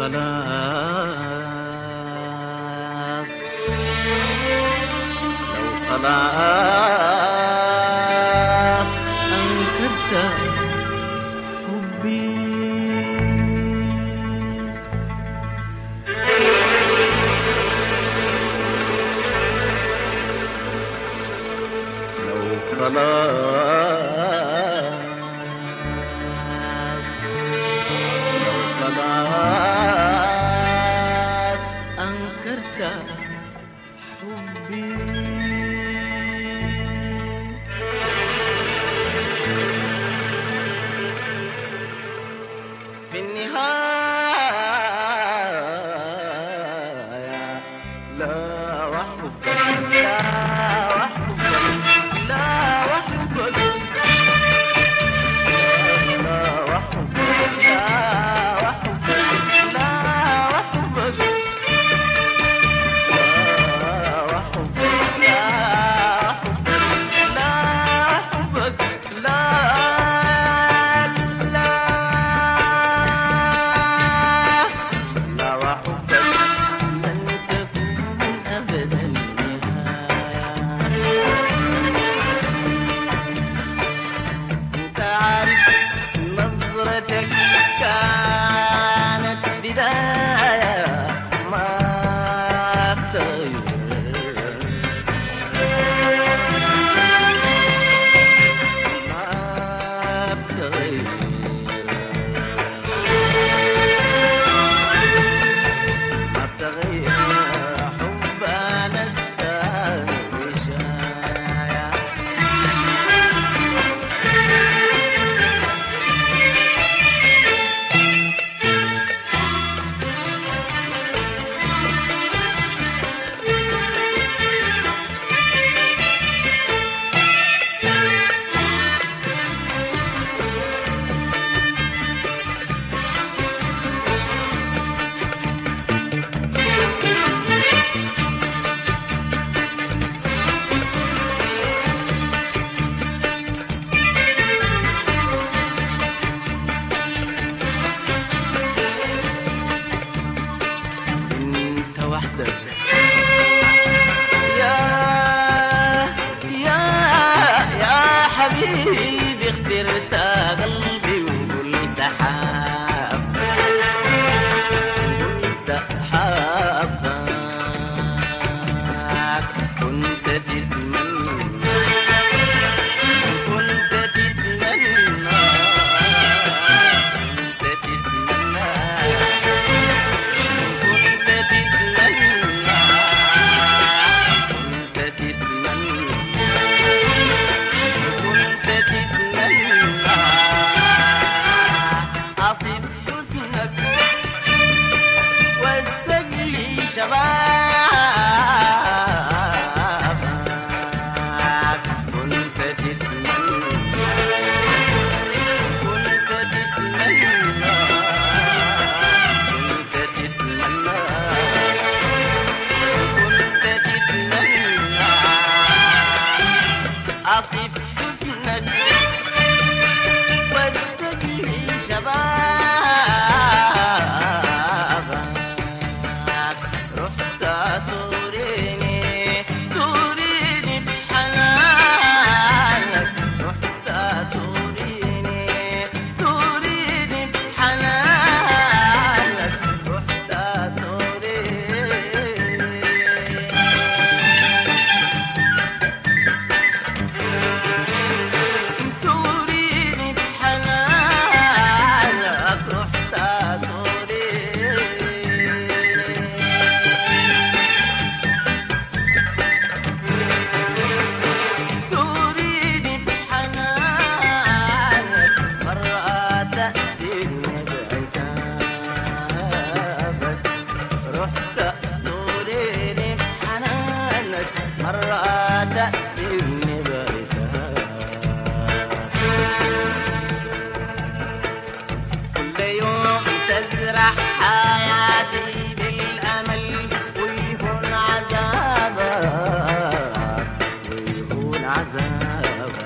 خلاص لو خلاص أنكرت حبي لو خلاص أنكرت حبي في النهاية لا وحبك لا وحبك لا وحبك لا وحبك لا كانت بداية ما بتغير ما بتغير ما بتغير حب أنا الثاني شايع يا حبيبي اخترت قلبي وقلت حاب قلت حابك كنت تتمنى كنت تتمنى كنت تتمنى كنت تتمنى كنت تتمنى كنت تتمنى أصيب حسنك واستجلي شبابك كنت تتمنى كنت تتمنى كنت تتمنى كنت تتمنى أصيب حسنك واستجلي شبابك رحت توريني توريني بحنانك رحت توريني توريني بحنانك رحت توريني بحنانك رحت توريني بحنانك مرة تأتيني بعتابك رحت توريني بحنانك مرة تأتيني كل يوم تزرع حياتي بالأمل ويهون عذابك ويهون عذابك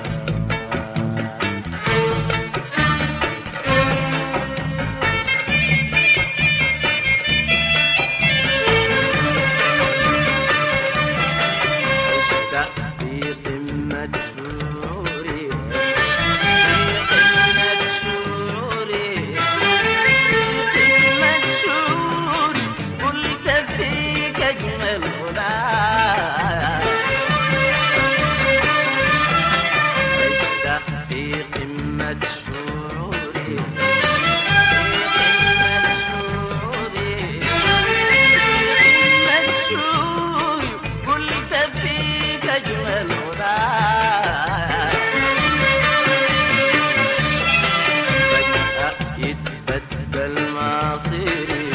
يتبدل مصيري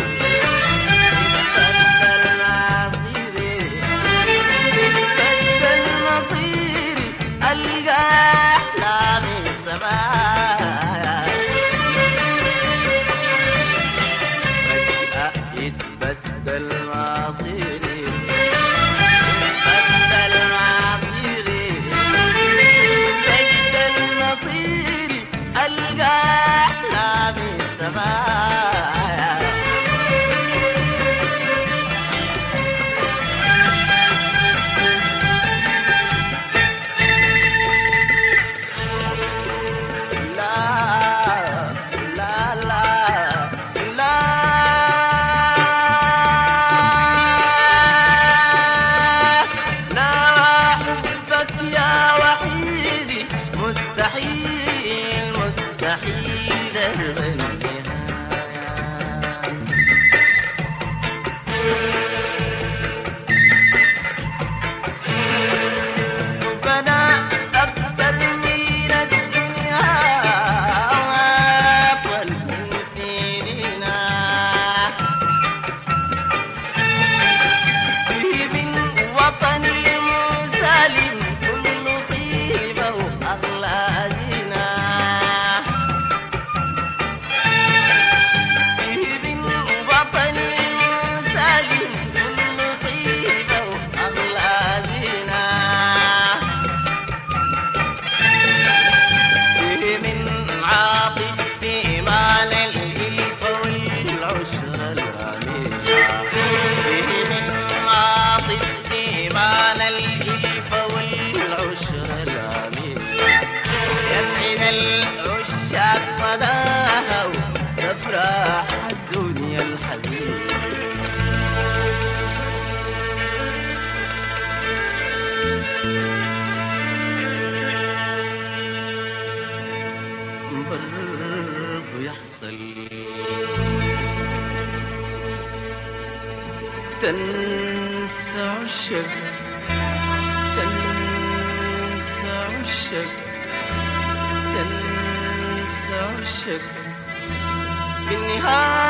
ألقى أحلامي سمايا فجأة يتبدل مصيري يتبدل مصيري يتبدل مصيري ألقى أحلامي سمايا مستحيل مستحيل الغنى فأنا أكثر من الدنيا وأطول من سنينا فيه من وطني مسالم كل طيبة وأغلى صداها وتفرح الدنيا الحزين برضو يحصل تنسى عشق تنسى عشق تنسى عشق بالنهاية